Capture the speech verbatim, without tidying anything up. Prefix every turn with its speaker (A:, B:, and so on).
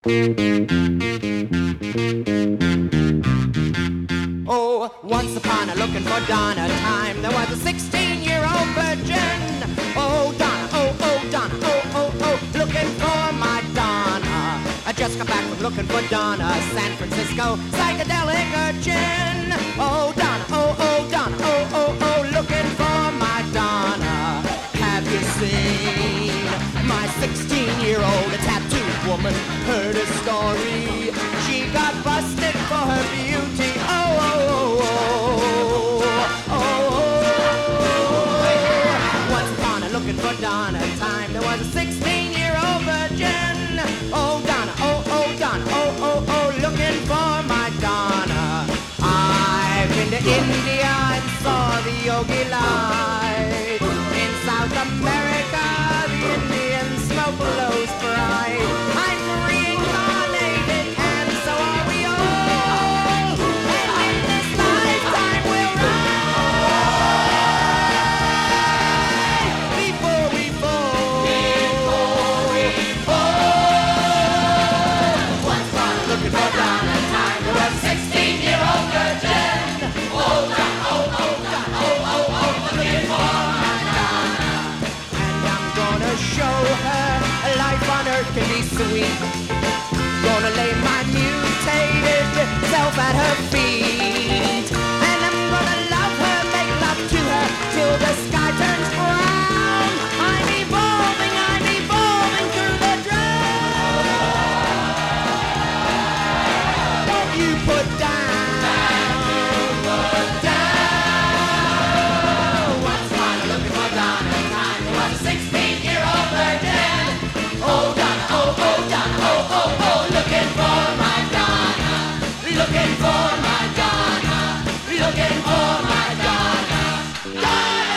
A: Oh, once upon a looking for Donna time, there was a sixteen-year-old virgin. Oh, Donna, oh, oh, Donna, oh, oh, oh, looking for my Donna. I just got back from looking for Donna, San Francisco, psychedelic urchin. Oh, Donna, oh, oh, Donna, oh, oh, oh, looking for my Donna. Have you seen my sixteen-year-old tattooed woman? Heard a story. She got busted for her beauty. Oh, oh, oh, oh.